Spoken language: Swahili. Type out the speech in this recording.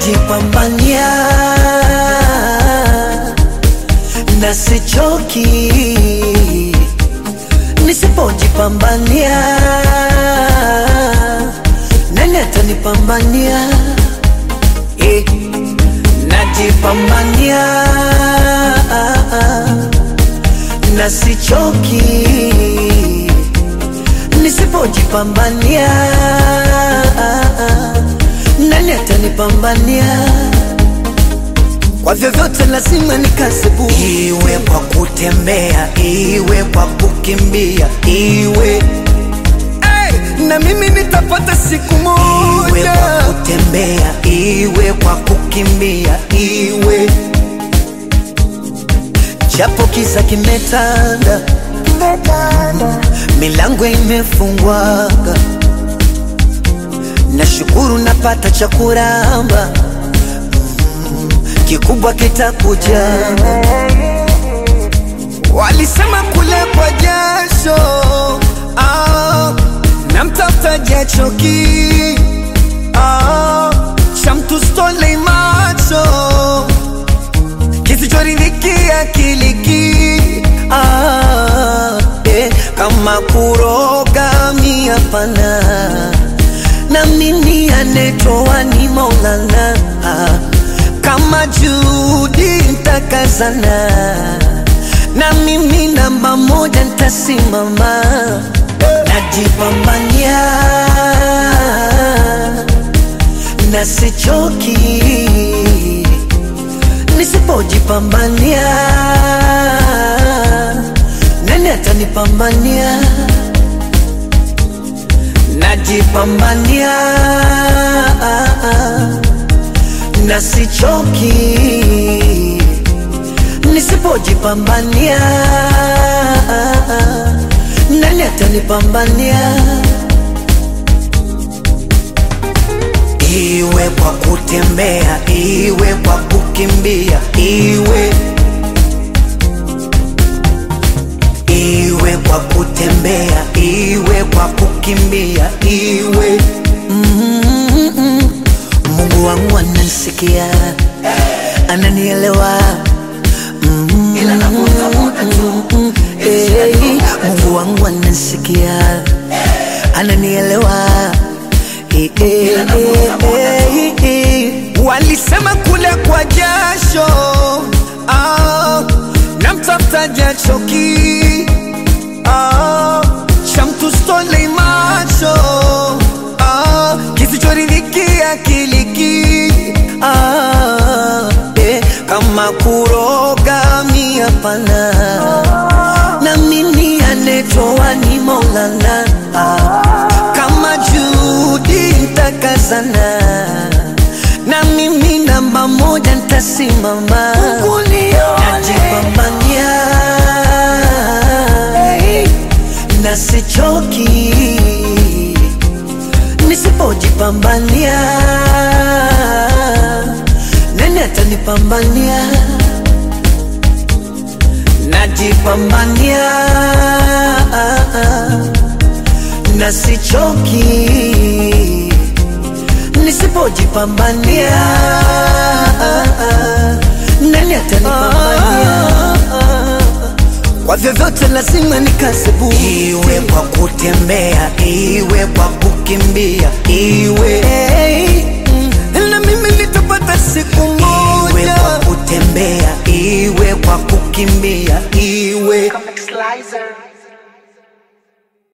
najipambania na sichoki. Nisipojipambania nani atanipambania? Najipambania na sichoki. Nisipojipambania nani atanipambania? Kwa vyovyote lazima nikasebu, iwe kwa kutembea, iwe kwa kukimbia, iwe na mimi nitapata siku moja. Iwe kwa kutembea, iwe kwa kukimbia, iwe japo kiza kimetanda, milango imefungwaga, nashukuru napata cha kuramba, kikubwa kitakuja. Walisema kule kwa jasho, na mtafutaji hachoki, cha mtu stole macho, kisichoridhiki akiliki. Kama kuroga mi hapana, na mimi anetoa ni Maulana. Kama juhudi nitakazana, na mimi namba moja nitasimama. Najipambania na sichoki. Nisipojipambania nani atanipambania? Najipambania na sichoki. Nisipojipambania nani atanipambania? Iwe kwa kutembea, iwe kwa kukimbia, iwe kwa kutembea, iwe kwa kukimbia, iwe Mungu wangu ananisikia, ananielewa. Mungu wangu ananisikia, ananielewa. Walisema kule kwa jasho, na mtafutaji hachoki, cha mtu stole macho, kisichoridhiki akiliki. Kama kuroga mi hapana, na mimi anetoa ni Maulana. Kama juhudi nitakazana, na mimi namba moja nitasimama. Najipambania na sichoki. Nisipojipambania nani atanipambania? Najipambania na sichoki. Nisipojipambania nani atanipambania? Kwa vyovyote lazima nikasebu, iwe kwa kutembea, iwe kwa kukimbia, iwe na mimi nitapata siku moja. Iwe kwa kutembea, iwe kwa kukimbia, iwe